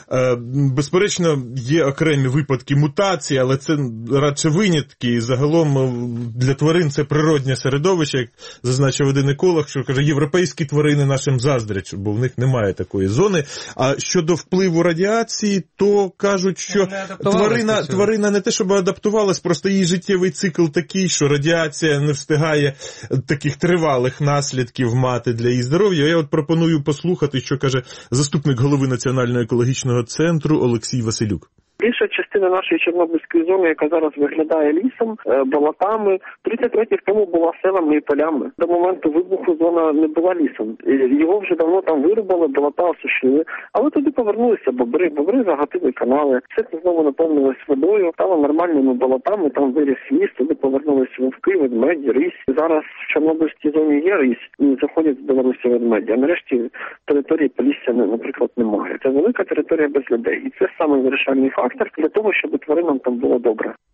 Безперечно, є окремі випадки мутації, але це радше винятки. І загалом для тварин це природне середовище, як зазначив один еколог, що каже, європейські тварини нашим заздрять, бо в них немає такої зони. А щодо впливу радіації, то кажуть, що тварина, тварина не те, щоб адаптувалась, просто її життєвий цикл такий, що радіація не встигає таких тривалих наслідків мати для її здоров'я. Я от пропоную послухати, що каже заступник голови Національного екологічного центру Олексій Василюк. Більша частина нашої Чорнобильської зони, яка зараз виглядає лісом, болотами, тридцять років тому була селами і полями. До моменту вибуху зона не була лісом. Його вже давно там вирубали, болота осушили. Але туди повернулися бобри, бобри загатили канали. Все знову наповнилось водою, стало нормальними болотами, там виріс ліс, туди повернулися вовки, ведмеді, рись. Зараз в Чорнобильській зоні є рись, і заходять з Білорусі ведмеді. А нарешті території Полісся, наприклад, немає. Це велика територія без людей. І це саме вирішальний фактор для того, щоб тваринам там було добре.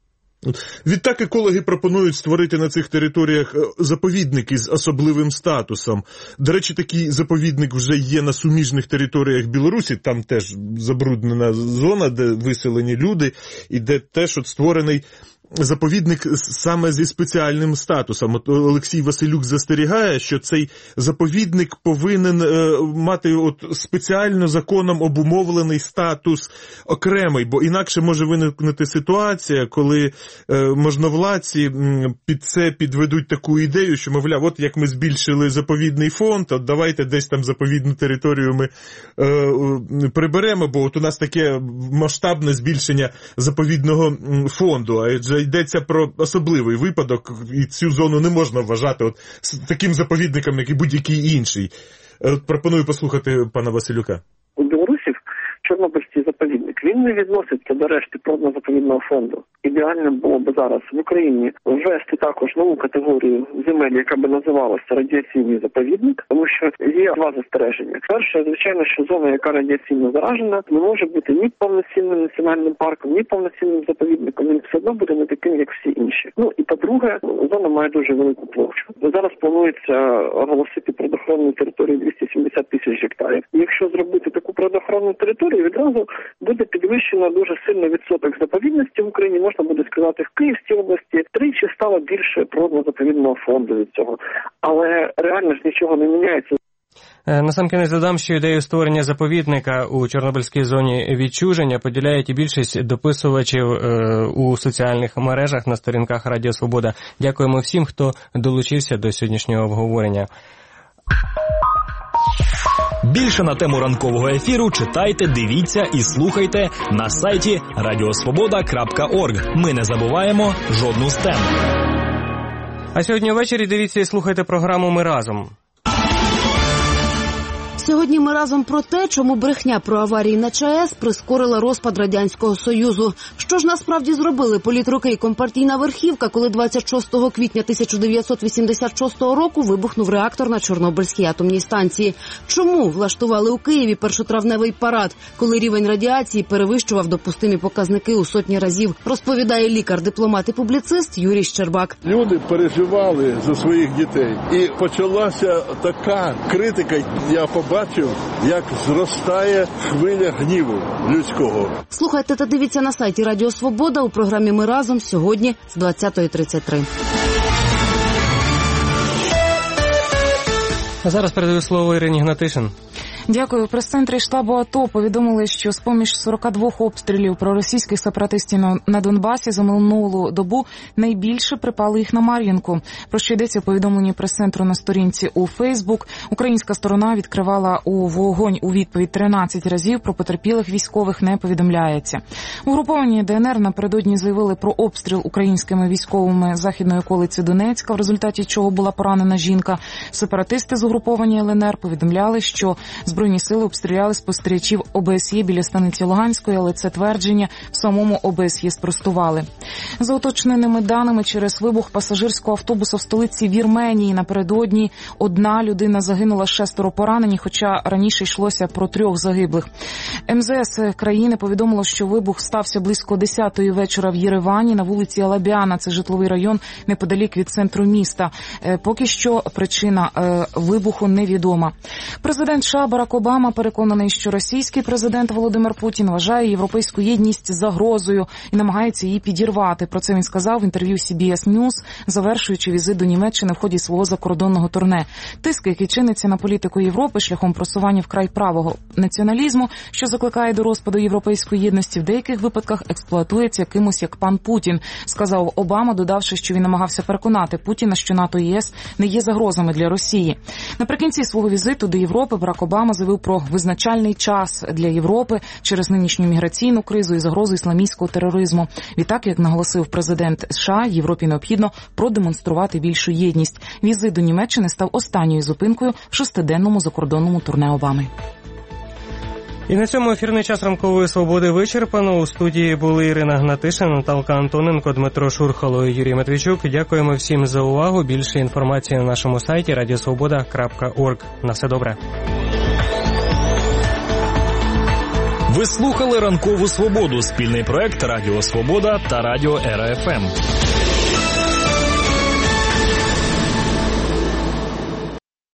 Відтак екологи пропонують створити на цих територіях заповідники з особливим статусом. До речі, такий заповідник вже є на суміжних територіях Білорусі, там теж забруднена зона, де виселені люди, і де теж от створений заповідник саме зі спеціальним статусом. От Олексій Василюк застерігає, що цей заповідник повинен е, мати от спеціально законом обумовлений статус окремий, бо інакше може виникнути ситуація, коли е, можновладці під це підведуть таку ідею, що, мовляв, от як ми збільшили заповідний фонд, от давайте десь там заповідну територію ми е, приберемо, бо от у нас таке масштабне збільшення заповідного фонду, адже йдеться про особливий випадок, і цю зону не можна вважати от таким заповідником, як і будь-який інший. От пропоную послухати пана Василюка. У білорусів Чорнобильський заповідник, він не відноситься до решти природно-заповідного фонду. Ідеально було б зараз в Україні ввести також нову категорію земель, яка би називалася радіаційний заповідник, тому що є два застереження. Перше, звичайно, що зона, яка радіаційно заражена, не може бути ні повноцінним національним парком, ні повноцінним заповідником, він все одно буде не таким, як всі інші. Ну і по-друге, зона має дуже велику площу. Зараз планується оголосити природоохоронну територію двісті сімдесят тисяч гектарів. І якщо зробити таку природоохоронну територію, відразу буде підвищено дуже сильно відсоток заповідності в Україні. Можна буде сказати, в Київській області тричі стало більше природно-заповідного фонду від цього. Але реально ж нічого не міняється. Насамкінець додам, що ідею створення заповідника у Чорнобильській зоні відчуження поділяють і більшість дописувачів у соціальних мережах на сторінках Радіо Свобода. Дякуємо всім, хто долучився до сьогоднішнього обговорення. Більше на тему ранкового ефіру читайте, дивіться і слухайте на сайті радіосвобода крапка орг. Ми не забуваємо жодну з тем. А сьогодні ввечері дивіться і слухайте програму «Ми разом». Сьогодні ми разом про те, чому брехня про аварії на ЧАЕС прискорила розпад Радянського Союзу. Що ж насправді зробили політруки і компартійна верхівка, коли двадцять шостого квітня тисяча дев'ятсот вісімдесят шостого року вибухнув реактор на Чорнобильській атомній станції? Чому влаштували у Києві першотравневий парад, коли рівень радіації перевищував допустимі показники у сотні разів? Розповідає лікар, дипломат і публіцист Юрій Щербак. Люди переживали за своїх дітей. І почалася така критика, я побачив, бачив, як зростає хвиля гніву людського. Слухайте та дивіться на сайті Радіо Свобода у програмі «Ми разом» сьогодні з двадцятої тридцять три. А зараз передаю слово Ірині Гнатишин. Дякую. В прес-центрі штабу АТО повідомили, що з-поміж сорока двох обстрілів проросійських сепаратистів на Донбасі за минулу добу найбільше припали їх на Мар'їнку. Про що йдеться в повідомленні прес-центру на сторінці у Фейсбук. Українська сторона відкривала у вогонь у відповідь тринадцять разів, про потерпілих військових не повідомляється. Угруповані ДНР напередодні заявили про обстріл українськими військовими західної околиці Донецька, в результаті чого була поранена жінка. Сепаратисти з угруповані ЛНР повідомляли, що Збройні сили обстріляли спостерігачів ОБСЄ біля станиці Луганської, але це твердження в самому ОБСЄ спростували. За уточненими даними, через вибух пасажирського автобуса в столиці Вірменії напередодні одна людина загинула, шестеро поранені, хоча раніше йшлося про трьох загиблих. МЗС країни повідомило, що вибух стався близько десятої вечора в Єревані на вулиці Алабіана, це житловий район неподалік від центру міста. Поки що причина вибуху невідома. Президент США Барак Обама переконаний, що російський президент Володимир Путін вважає європейську єдність загрозою і намагається її підірвати. Про це він сказав в інтерв'ю Сі Бі Ес News, завершуючи візит до Німеччини в ході свого закордонного турне. Тиск, який чиниться на політику Європи шляхом просування вкрай правого націоналізму, що закликає до розпаду європейської єдності, в деяких випадках експлуатується якимось як пан Путін, сказав Обама, додавши, що він намагався переконати Путіна, що НАТО і ЄС не є загрозами для Росії. Наприкінці свого візиту до Європи Барак Обама заявив про визначальний час для Європи через нинішню міграційну кризу і загрозу ісламістського тероризму. Відтак, як наголосив президент США, Європі необхідно продемонструвати більшу єдність. Візит до Німеччини став останньою зупинкою в шестиденному закордонному турне Обами. І на цьому ефірний час ранкової свободи вичерпано. У студії були Ірина Гнатишин, Наталка Антоненко, Дмитро Шурхало і Юрій Матвійчук. Дякуємо всім за увагу. Більше інформації на нашому сайті радіосвобода крапка орг. На все добре. Ви слухали «Ранкову свободу» – спільний проект Радіо Свобода та Радіо Ера Еф Ем.